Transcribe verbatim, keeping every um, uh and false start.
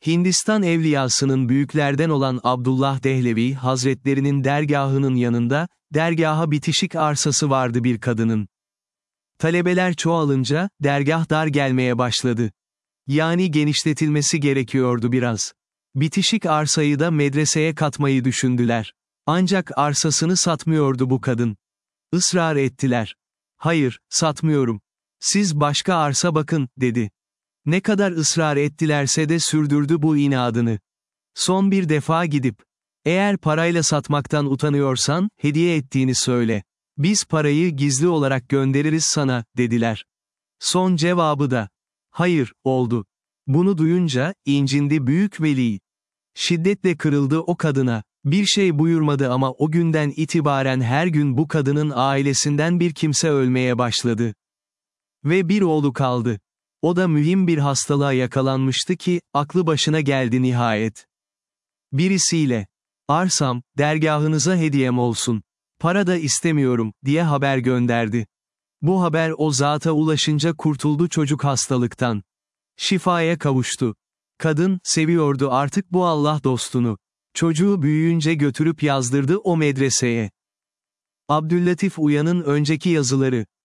Hindistan evliyasının büyüklerden olan Abdullah Dehlevi Hazretlerinin dergahının yanında, dergaha bitişik arsası vardı bir kadının. Talebeler çoğalınca, dergah dar gelmeye başladı. Yani genişletilmesi gerekiyordu biraz. Bitişik arsayı da medreseye katmayı düşündüler. Ancak arsasını satmıyordu bu kadın. Israr ettiler. Hayır, satmıyorum. Siz başka arsa bakın, dedi. Ne kadar ısrar ettilerse de sürdürdü bu inadını. Son bir defa gidip, eğer parayla satmaktan utanıyorsan, hediye ettiğini söyle. Biz parayı gizli olarak göndeririz sana, dediler. Son cevabı da, hayır, oldu. Bunu duyunca, incindi büyük veli. Şiddetle kırıldı o kadına. Bir şey buyurmadı ama o günden itibaren her gün bu kadının ailesinden bir kimse ölmeye başladı. Ve bir oğlu kaldı. O da mühim bir hastalığa yakalanmıştı ki, aklı başına geldi nihayet. Birisiyle, arsam, dergahınıza hediyem olsun. Para da istemiyorum, diye haber gönderdi. Bu haber o zata ulaşınca kurtuldu çocuk hastalıktan. Şifaya kavuştu. Kadın, seviyordu artık bu Allah dostunu. Çocuğu büyüyünce götürüp yazdırdı o medreseye. Abdüllatif Uyan'ın önceki yazıları.